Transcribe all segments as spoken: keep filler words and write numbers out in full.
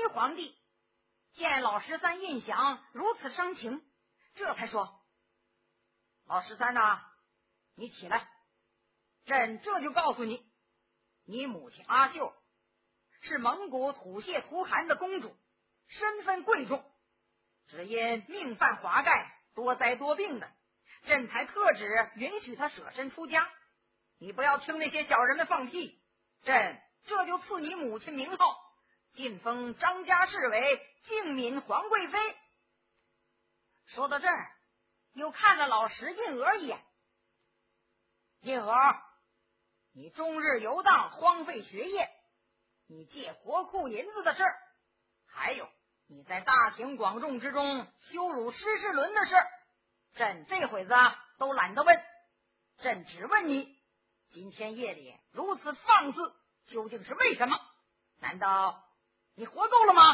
一皇帝见老十三胤祥如此伤情，这才说：老十三呐，你起来，朕这就告诉你，你母亲阿秀是蒙古土谢图汗的公主，身份贵重，只因命犯华盖，多灾多病的，朕才特旨允许她舍身出家。你不要听那些小人们放屁，朕这就赐你母亲名号，晋封张家氏为静敏皇贵妃。说到这儿，又看了老石印娥一眼。印娥，你终日游荡，荒废学业，你借国库银子的事儿，还有你在大庭广众之中羞辱施世伦的事儿，朕这会子都懒得问。朕只问你，今天夜里如此放肆，究竟是为什么？难道你活够了吗？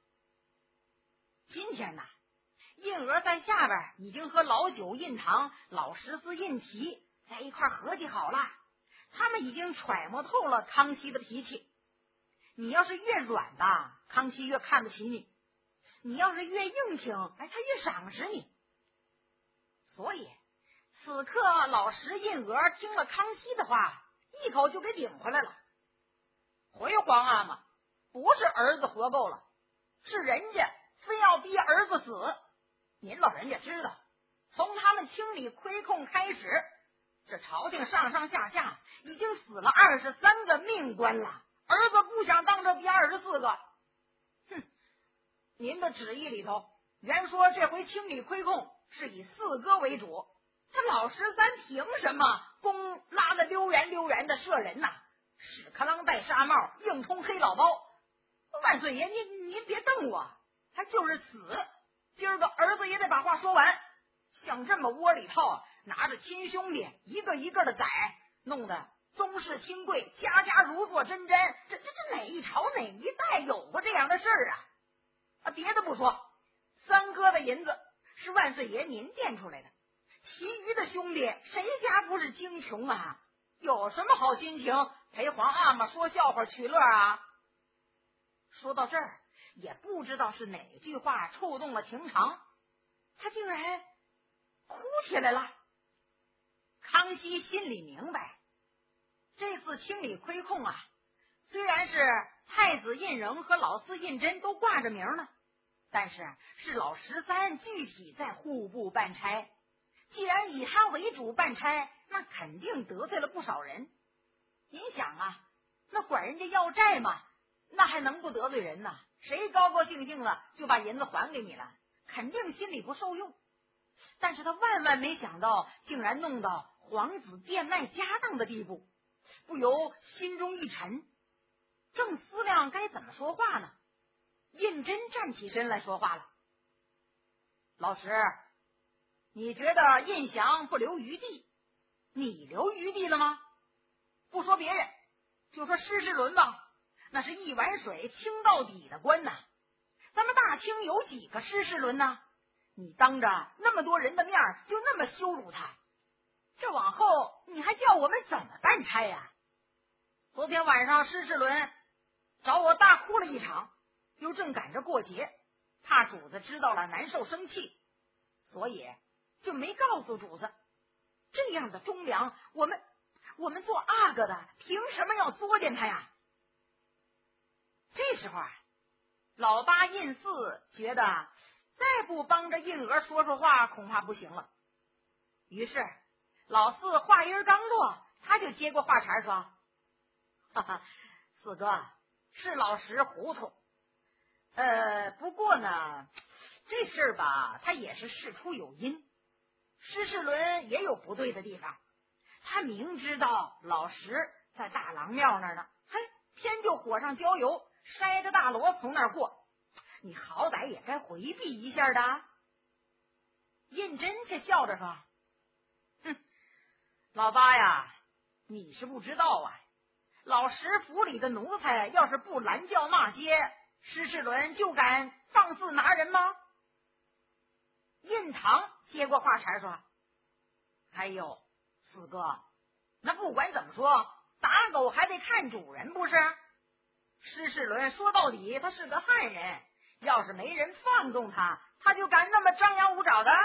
今天呐，印娥在下边已经和老九印堂、老十四印提在一块合计好了，他们已经揣摩透了康熙的脾气。你要是越软的，康熙越看得起你；你要是越硬挺，哎，他越赏识你。所以此刻老石印娥听了康熙的话，一口就给顶回来了。回皇阿玛，不是儿子活够了，是人家非要逼儿子死。您老人家知道，从他们清理亏空开始，这朝廷上上下下已经死了二十三个命官了，儿子不想当这第二十四个。哼，您的旨意里头原说这回清理亏空是以四哥为主，他老十三凭什么弓拉的溜圆溜圆的射人呐？屎壳郎戴纱帽，硬冲黑老包。万岁爷，您您别瞪我，他就是死，今儿个儿子也得把话说完。像这么窝里套，拿着亲兄弟一个一个的宰，弄得宗室亲贵家家如坐针毡，这这这哪一朝哪一代有过这样的事儿啊？啊，别的不说，三哥的银子是万岁爷您垫出来的，其余的兄弟谁家不是精穷啊？有什么好心情陪皇阿玛说笑话取乐啊？说到这儿，也不知道是哪句话触动了情长，他竟然哭起来了。康熙心里明白，这次清理亏空啊，虽然是太子胤禛和老四胤禛都挂着名呢，但是是老十三具体在户部办差，既然以他为主办差，那肯定得罪了不少人。您想啊，那管人家要债嘛，那还能不得罪人呢？谁高高兴兴了就把银子还给你了，肯定心里不受用。但是他万万没想到，竟然弄到皇子变卖家当的地步，不由心中一沉，正思量该怎么说话呢，胤禛站起身来说话了。老石，你觉得胤祥不留余地，你留余地了吗？不说别人，就说施世伦吧，那是一碗水清到底的官呐。咱们大清有几个施世伦呢？你当着那么多人的面就那么羞辱他，这往后你还叫我们怎么办差呀？昨天晚上施世伦找我大哭了一场，又正赶着过节，怕主子知道了难受生气，所以就没告诉主子。这样的忠良，我们我们做阿哥的凭什么要作践他呀？这时候啊，老八胤四觉得再不帮着胤娥说说话恐怕不行了，于是老四话音刚落，他就接过话茬说：哈哈，四哥，是老石糊涂，呃，不过呢，这事儿吧，他也是事出有因。施世伦也有不对的地方，他明知道老石在大郎庙那儿呢，嘿，偏就火上浇油，筛着大锣从那儿过，你好歹也该回避一下的。胤禛却笑着说：哼，老八呀，你是不知道啊，老石府里的奴才要是不拦轿骂街，施世伦就敢放肆拿人吗？胤堂接过话茬说：哎呦，四哥，那不管怎么说，打狗还得看主人不是？ 施世伦说到底他是个汉人，要是没人放纵他，他就敢那么张牙舞爪的？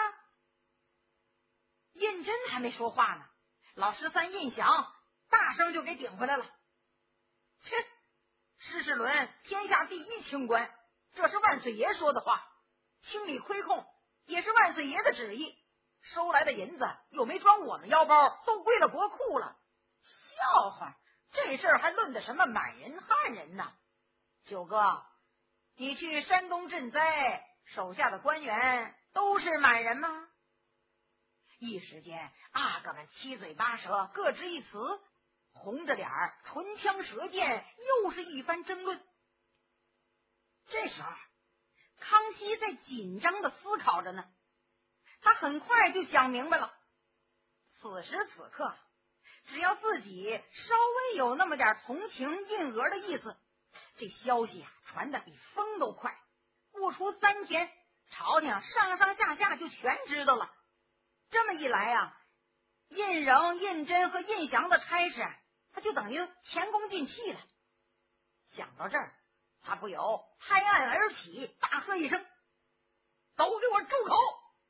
胤禛还没说话呢，老十三胤祥大声就给顶回来了。切，施世伦天下第一清官，这是万岁爷说的话，清理亏空也是万岁爷的旨意，收来的银子又没装我们腰包，都归了国库了。笑话，这事儿还论的什么满人汉人呢？九哥，你去山东赈灾，手下的官员都是满人吗？一时间阿哥们七嘴八舌，各执一词，红着脸儿，唇枪舌剑，又是一番争论。这时候康熙在紧张的思考着呢，他很快就想明白了，此时此刻只要自己稍微有那么点同情胤娥的意思，这消息啊传得比风都快，不出三天，朝廷上上下下就全知道了。这么一来啊，胤禛、胤禛和胤祥的差事他就等于前功尽弃了。想到这儿，他不由拍案而起，大喝一声：“都给我住口！”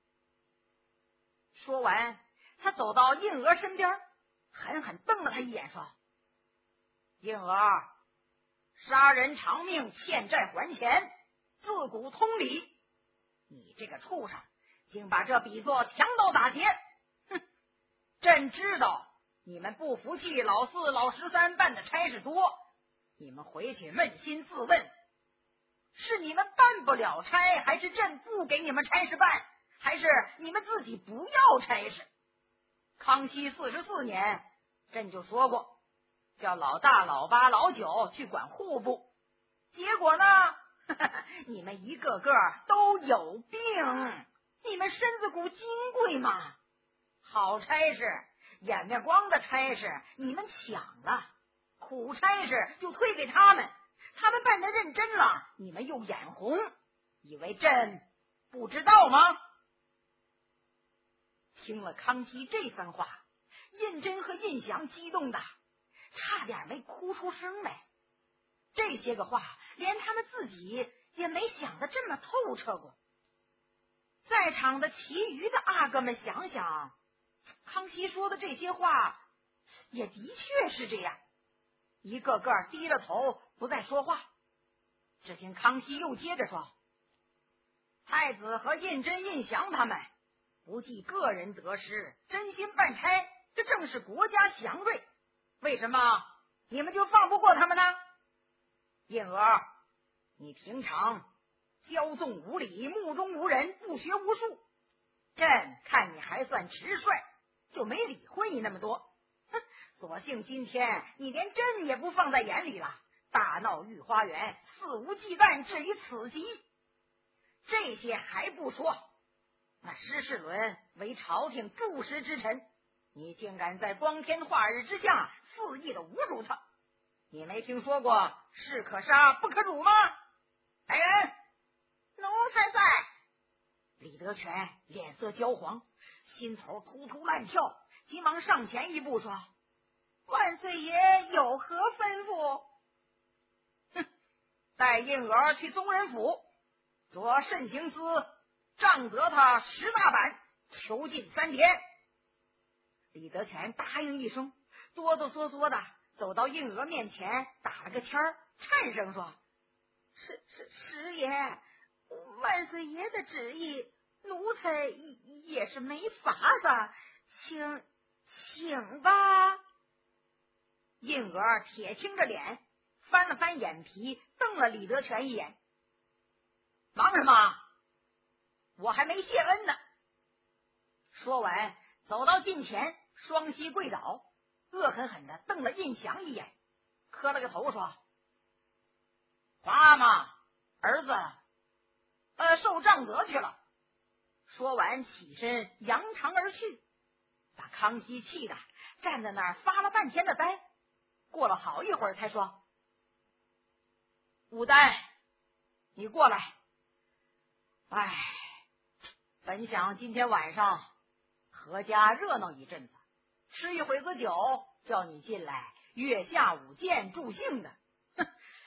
说完，他走到胤娥身边，狠狠瞪了他一眼，说：“胤娥，杀人偿命，欠债还钱，自古通理。你这个畜生，竟把这比作强盗打劫！哼！朕知道你们不服气老四、老十三办的差事多，你们回去扪心自问，是你们办不了差，还是朕不给你们差事办，还是你们自己不要差事？康熙四十四年，朕就说过，叫老大、老八、老九去管户部，结果呢，你们一个个都有病。你们身子骨金贵吗？好差事、眼面光的差事你们抢了，苦差事就推给他们，他们办得认真了，你们又眼红，以为朕不知道吗？听了康熙这番话，胤禛和胤祥激动的差点没哭出声来。这些个话连他们自己也没想得这么透彻过。在场的其余的阿哥们想想，康熙说的这些话也的确是这样，一个个低了头不再说话。只听康熙又接着说：“太子和胤禛、胤祥他们不计个人得失，真心办差，这正是国家祥瑞，为什么你们就放不过他们呢？胤娥，你平常骄纵无礼，目中无人，不学无术，朕看你还算直率，就没理会你那么多。哼，所幸今天你连朕也不放在眼里了，大闹御花园，肆无忌惮，至于此极。这些还不说，那施世伦为朝廷柱石之臣，你竟敢在光天化日之下肆意的侮辱他，你没听说过士可杀不可辱吗？来人！”奴才在。李德全脸色焦黄，心头突突乱跳，急忙上前一步说：“万岁爷有何吩咐？”哼，带胤娥去宗人府，着慎刑司杖责他十大板，囚禁三天。李德全答应一声，哆哆嗦嗦的走到胤娥面前，打了个签儿，颤声说：“是是师爷，万岁爷的旨意，奴才也是没法子，请请吧。”胤娥铁青着脸，翻了翻眼皮，瞪了李德全一眼：“忙什么？我还没谢恩呢。”说完，走到近前，双膝跪倒，恶狠狠的瞪了胤祥一眼，磕了个头说：“妈妈，儿子呃，受杖责去了。”说完起身扬长而去，把康熙气的站在那儿发了半天的呆，过了好一会儿才说：“武丹，你过来。哎，本想今天晚上阖家热闹一阵子，吃一会子酒，叫你进来月下舞剑助兴的，哼，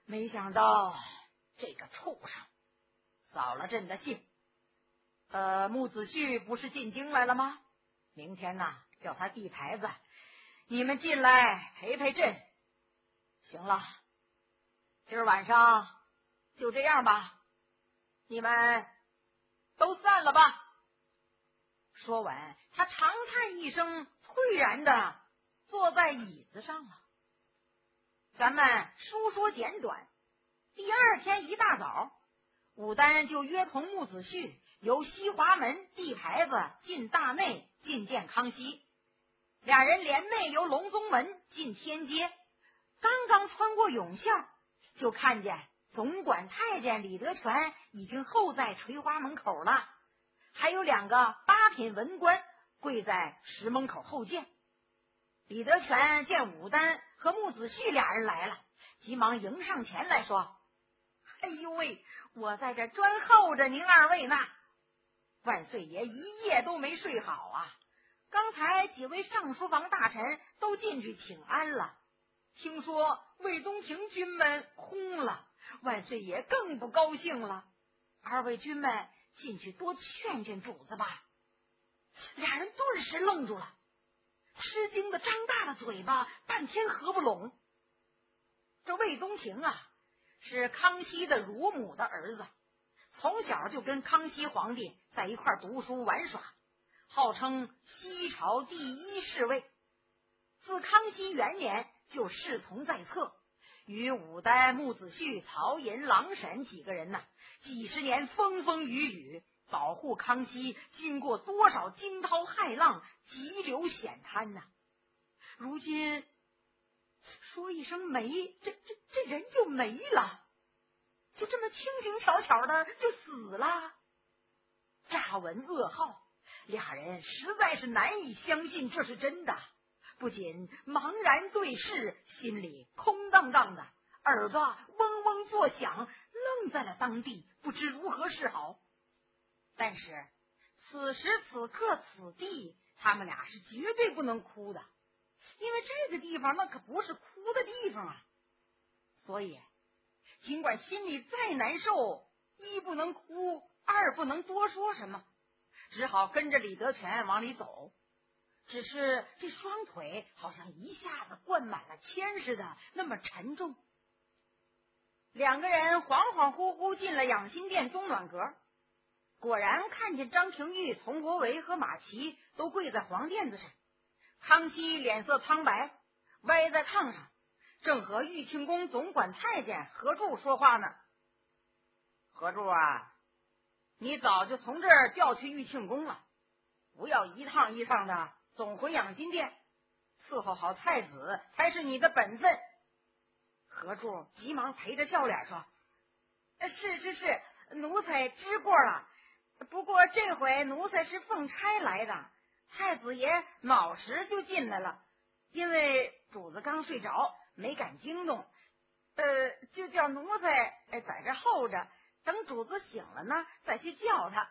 没想到这个畜生扫了朕的兴。呃，穆子胥不是进京来了吗？明天呐，叫他递牌子，你们进来陪陪朕。行了，今儿晚上就这样吧，你们都散了吧。说完，他长叹一声，退然的坐在椅子上了。咱们书说简短，第二天一大早，武丹就约同穆子胥由西华门递牌子进大内觐见康熙，俩人联袂由隆宗门进天街，刚刚穿过甬巷，就看见总管太监李德全已经候在垂花门口了，还有两个八品文官跪在石门口候见。李德全见武丹和穆子胥俩人来了，急忙迎上前来说：哎呦喂，我在这专候着您二位呢。万岁爷一夜都没睡好啊，刚才几位上书房大臣都进去请安了，听说魏东亭君们轰了，万岁爷更不高兴了。二位君们进去多劝劝主子吧。俩人顿时愣住了，吃惊的张大了嘴巴，半天合不拢。这魏东亭啊，是康熙的乳母的儿子，从小就跟康熙皇帝在一块读书玩耍，号称西朝第一侍卫。自康熙元年就侍从在侧，与武丹、穆子胥、曹寅、郎审几个人呢，几十年风风雨雨，保护康熙经过多少惊涛骇浪，急流险滩呐、啊！如今说一声没，这这这人就没了，就这么轻轻巧巧的就死了。乍闻噩耗，俩人实在是难以相信这是真的，不仅茫然对视，心里空荡荡的，耳朵嗡嗡作响，愣在了当地，不知如何是好。但是此时此刻此地，他们俩是绝对不能哭的，因为这个地方那可不是哭的地方啊。所以尽管心里再难受，一不能哭，二不能多说什么，只好跟着李德全往里走。只是这双腿好像一下子灌满了铅似的，那么沉重。两个人恍恍惚惚进了养心殿东暖阁，果然看见张廷玉、佟国维和马齐都跪在黄垫子上，康熙脸色苍白，歪在炕上，正和玉庆宫总管太监何柱说话呢。何柱啊，你早就从这儿调去玉庆宫了，不要一趟一趟的总回养心殿，伺候好太子才是你的本分。何柱急忙陪着笑脸说：是是是，奴才知过了，不过这回奴才是奉差来的，太子爷卯时就进来了，因为主子刚睡着没敢惊动，呃，就叫奴才在这候着，等主子醒了呢再去叫他。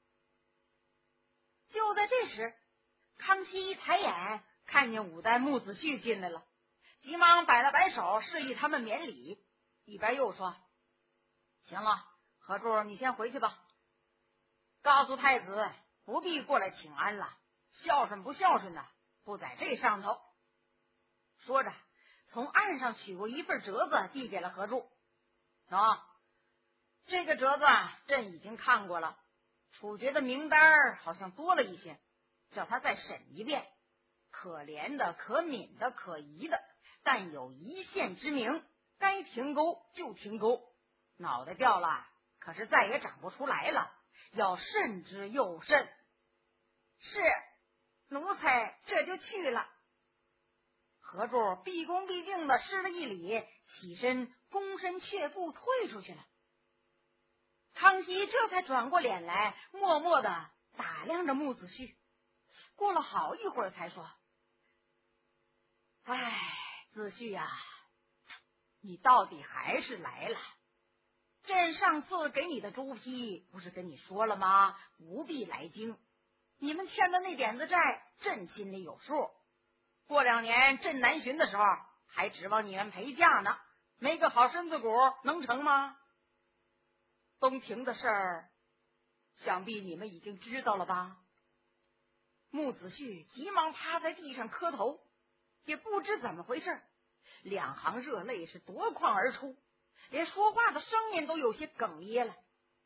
就在这时，康熙一抬眼看见武丹、穆子胥进来了，急忙摆了摆手示意他们免礼，一边又说：行了，何柱你先回去吧，告诉太子不必过来请安了，孝顺不孝顺的不在这上头。说着从案上取过一份折子递给了何柱，喏，这个折子朕已经看过了，处决的名单好像多了一些，叫他再审一遍，可怜的、可悯的、可疑的，但有一线之名，该停钩就停钩，脑袋掉了可是再也长不出来了，要慎之又慎。是，奴才这就去了。何柱毕恭毕敬的施了一礼，起身躬身却步退出去了。康熙这才转过脸来，默默的打量着穆子胥，过了好一会儿才说：哎，子胥呀、啊，你到底还是来了。朕上次给你的朱批不是跟你说了吗？不必来京，你们欠的那点子债，朕心里有数。过两年朕南巡的时候，还指望你们陪嫁呢。 没个好身子骨能成吗？东庭的事儿，想必你们已经知道了吧？穆子旭急忙趴在地上磕头，也不知怎么回事，两行热泪是夺眶而出，连说话的声音都有些哽咽了。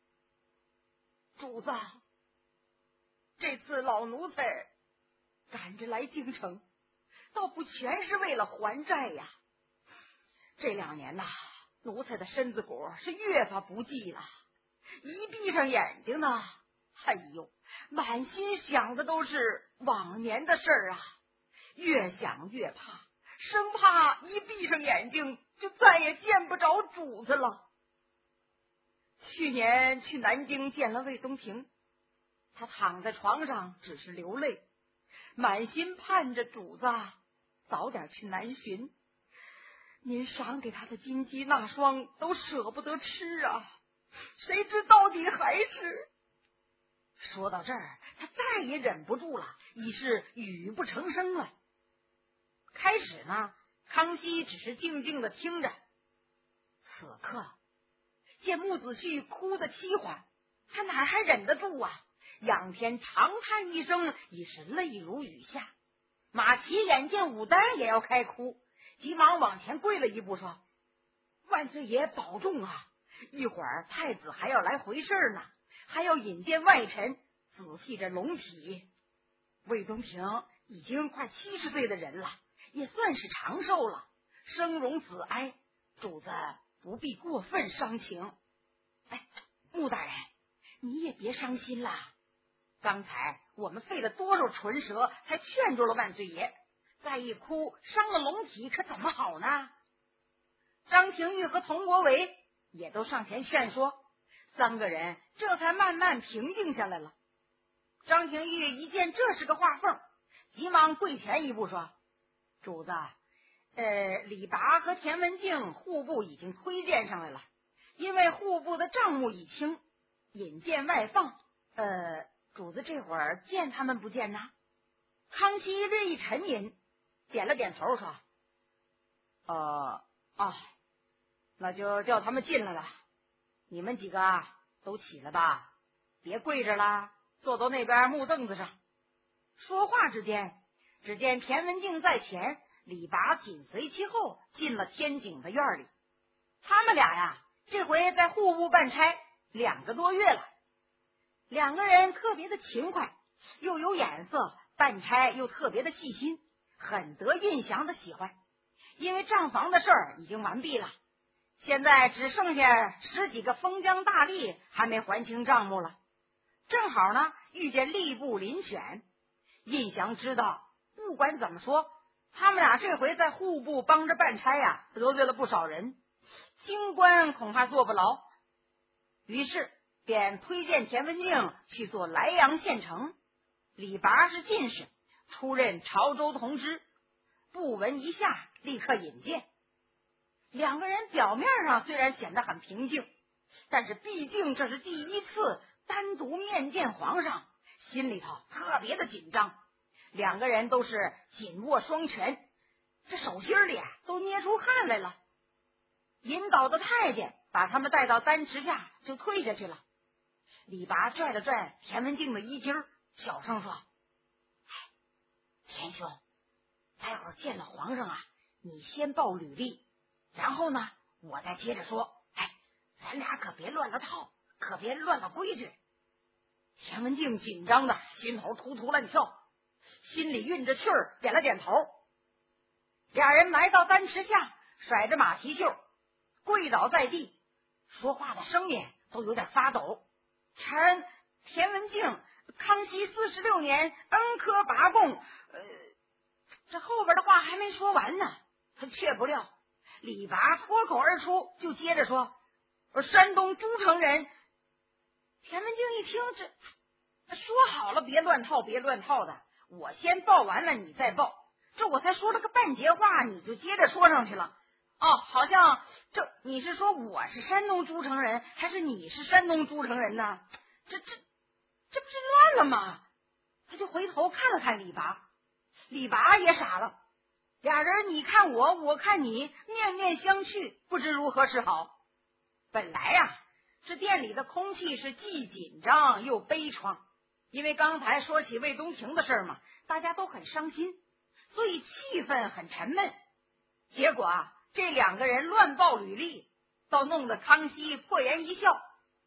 主子，这次老奴才赶着来京城，倒不全是为了还债呀。这两年呐，奴才的身子骨是越发不济了，一闭上眼睛呢，哎呦，满心想的都是往年的事儿啊，越想越怕，生怕一闭上眼睛就再也见不着主子了。去年去南京见了魏东庭，他躺在床上只是流泪，满心盼着主子早点去南巡。您赏给他的金鸡纳霜都舍不得吃啊，谁知到底还是……说到这儿，他再也忍不住了，已是语不成声了。开始呢，康熙只是静静的听着，此刻见穆子旭哭得凄欢，他哪还忍得住啊？仰天长叹一声，已是泪如雨下。马齐眼见武丹也要开哭，急忙往前跪了一步，说：“万岁爷保重啊！一会儿太子还要来回事呢，还要引荐外臣，仔细着龙体。魏东庭已经快七十岁的人了，也算是长寿了，生荣子哀，主子不必过分伤情。哎，穆大人，你也别伤心啦。刚才我们费了多少唇舌，才劝住了万岁爷。再一哭，伤了龙体，可怎么好呢？”张廷玉和佟国维也都上前劝说，三个人这才慢慢平静下来了。张廷玉一见这是个话缝，急忙跪前一步说：“主子，呃，李拔和田文镜户部已经推荐上来了，因为户部的账目已清，引荐外放。呃，主子这会儿见他们不见呢？”康熙略一沉吟，点了点头说：“呃啊，那就叫他们进来了。你们几个都起来吧，别跪着了，坐到那边木凳子上。”说话之间，只见田文镜在前，李拔紧随其后，进了天井的院里。他们俩呀，这回在户部办差两个多月了。两个人特别的勤快，又有眼色，办差又特别的细心，很得胤祥的喜欢。因为账房的事儿已经完毕了，现在只剩下十几个封疆大吏还没还清账目了。正好呢，遇见吏部遴选，胤祥知道不管怎么说，他们俩这回在户部帮着办差呀，得罪了不少人，京官恐怕坐不牢。于是便推荐田文镜去做莱阳县丞，李拔是进士，出任潮州同知，不闻一下立刻引荐。两个人表面上虽然显得很平静，但是毕竟这是第一次单独面见皇上，心里头特别的紧张。两个人都是紧握双拳，这手心里啊都捏出汗来了。引导的太监把他们带到丹池下，就退下去了。李拔拽了拽田文镜的衣襟，小声说：“哎，田兄，待会儿见了皇上啊，你先报履历，然后呢，我再接着说。哎，咱俩可别乱了套，可别乱了规矩。”田文镜紧张的心头突突乱跳，心里运着气儿，点了点头。俩人来到丹池下，甩着马蹄袖，跪倒在地，说话的声音都有点发抖。臣田文镜，康熙四十六年恩科拔贡。呃，这后边的话还没说完呢，他却不料李拔脱口而出，就接着说：“山东诸城人。”田文镜一听，这说好了别乱套别乱套的，我先报完了你再报，这我才说了个半截话，你就接着说上去了。哦，好像这你是说我是山东诸城人，还是你是山东诸城人呢？这这这不是乱了吗？他就回头看了看李拔，李拔也傻了。 俩人你看我，我看你，面面相觑，不知如何是好。本来呀、啊，这店里的空气是既紧张又悲怆，因为刚才说起魏东亭的事嘛，大家都很伤心，所以气氛很沉闷。结果啊，这两个人乱报履历，倒弄得康熙破颜一笑。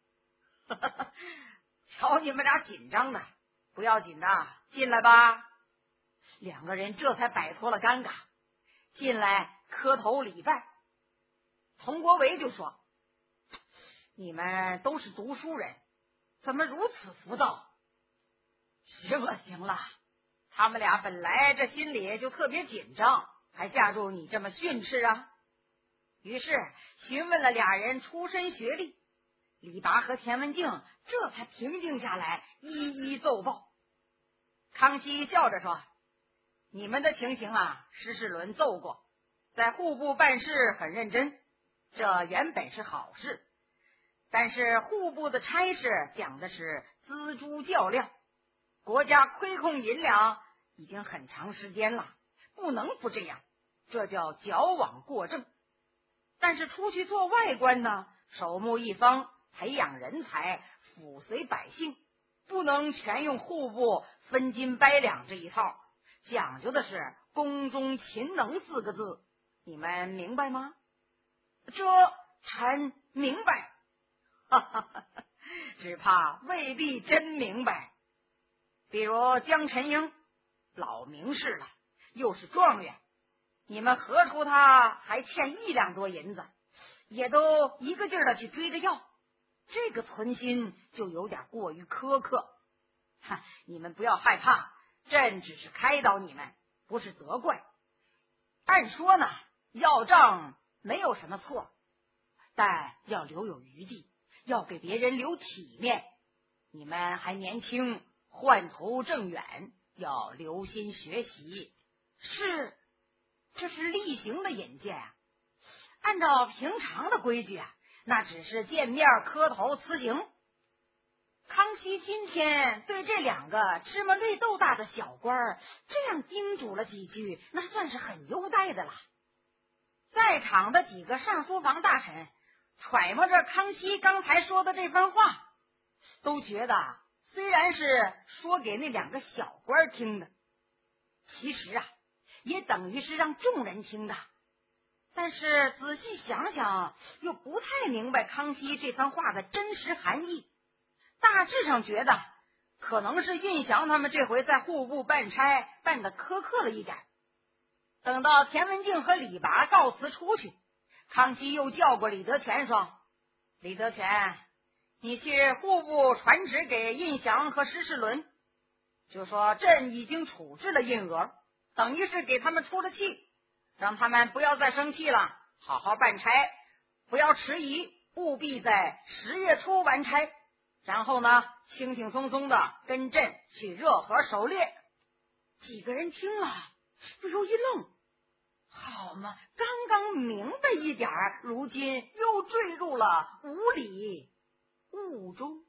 瞧你们俩紧张的，不要紧的，进来吧。两个人这才摆脱了尴尬，进来磕头礼拜。佟国维就说：你们都是读书人，怎么如此浮躁？行了行了，他们俩本来这心里就特别紧张，还架住你这么训斥啊？于是询问了俩人出身学历，李拔和田文镜这才平静下来，一一奏报。康熙笑着说：你们的情形啊，施世伦奏过，在户部办事很认真，这原本是好事。但是户部的差事讲的是锱铢较量，国家亏空银两已经很长时间了，不能不这样，这叫矫枉过正。但是出去做外官呢，守木一方，培养人才，抚随百姓，不能全用户部分金掰两这一套，讲究的是宫中勤能四个字，你们明白吗？这臣明白。哈哈哈，只怕未必真明白。比如江晨英，老名士了，又是状元，你们核出他还欠一两多银子，也都一个劲儿的去追着要，这个存心就有点过于苛刻。哈，你们不要害怕，朕只是开导你们，不是责怪。按说呢，要账没有什么错，但要留有余地，要给别人留体面。你们还年轻，宦途正远，要留心学习。是，这是例行的引荐啊。按照平常的规矩啊，那只是见面磕头辞行。康熙今天对这两个芝麻绿豆大的小官儿这样叮嘱了几句，那算是很优待的了。在场的几个上书房大臣揣摩着康熙刚才说的这番话，都觉得虽然是说给那两个小官听的，其实啊也等于是让众人听的。但是仔细想想，又不太明白康熙这番话的真实含义，大致上觉得可能是胤祥他们这回在户部办差办得苛刻了一点。等到田文镜和李拔告辞出去，康熙又叫过李德全说：李德全，你去户部传旨给胤祥和施世伦，就说朕已经处置了印额，等于是给他们出了气，让他们不要再生气了，好好办差，不要迟疑，务必在十月初完差，然后呢轻轻松松的跟朕去热河狩猎。几个人听了不由一愣，好嘛，刚刚明白一点，如今又坠入了无礼雾中。